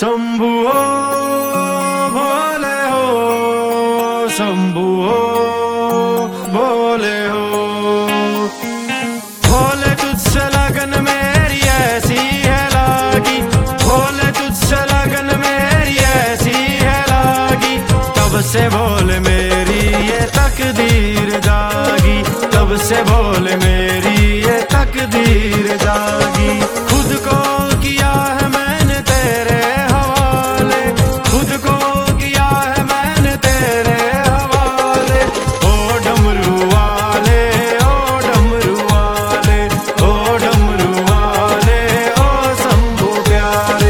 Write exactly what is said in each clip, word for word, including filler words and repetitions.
शंभु हो भोले हो, शंभु हो भोले हो। भोले तुझसे लगन मेरी ऐसी है लागी, भोले तुझसे लगन मेरी ऐसी है लागी। तब से भोले मेरी ये तकदीर जागी, तब से भोले मेरी ये तकदीर जागी। खुद को किया है मैंने तेरे हवाले, खुद को किया है मैंने तेरे हवाले। ओ डमरू वाले, ओ डमरू वाले, ओ डमरू वाले, ओ शंभु प्यारे।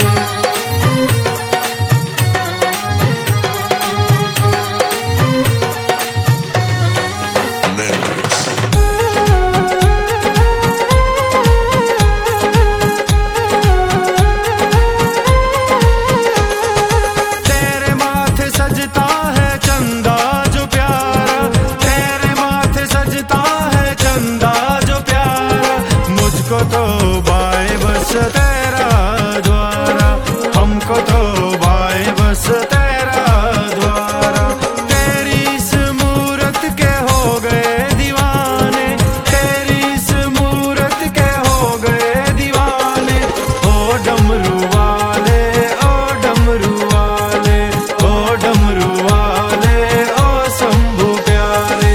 हमको तो बाए बस तेरा द्वारा, हमको तो बाए बस तेरा द्वारा। तेरी इस मूरत के हो गए दीवाने, तेरी इस मूरत के हो गए दीवाने। ओ डमरू वाले, ओ डमरू वाले, ओ डमरू वाले, ओ शंभु प्यारे।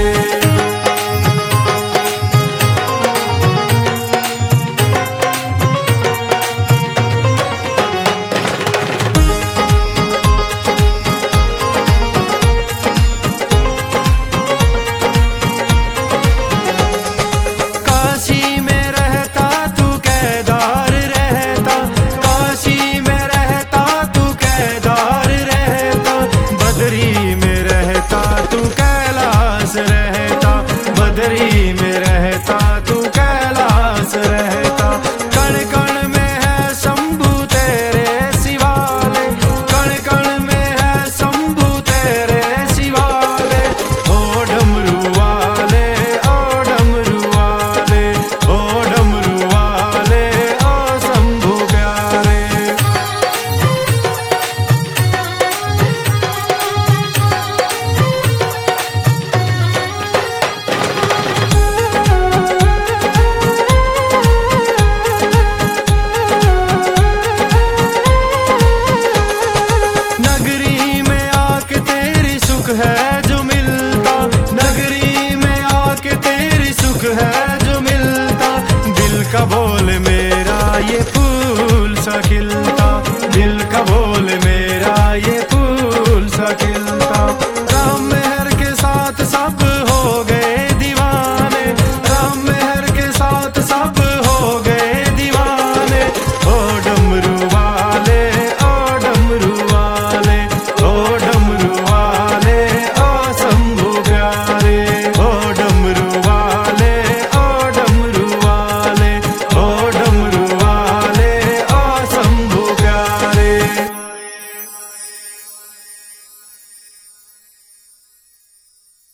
बदरी में रहता तू कैलाश रहता। कण कण में है शंभु तेरे शिवाले, कण कण में है शंभु तेरे शिवाले। ओ डमरू वाले, ओ डमरू वाले, ओ डमरू वाले, ओ शंभु प्यारे। है जो मिलता, नगरी में आके तेरी सुख है जो मिलता। दिल का बोल मेरा ये